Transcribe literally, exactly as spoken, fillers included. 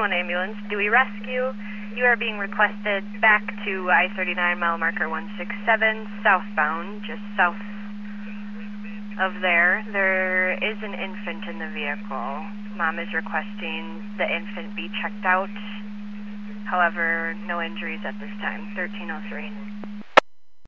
one ambulance, Dewey Rescue. You are being requested back to I thirty-nine mile marker one six seven, southbound, just south of there. There is an infant in the vehicle. Mom is requesting the infant be checked out. However, no injuries at this time. thirteen oh three.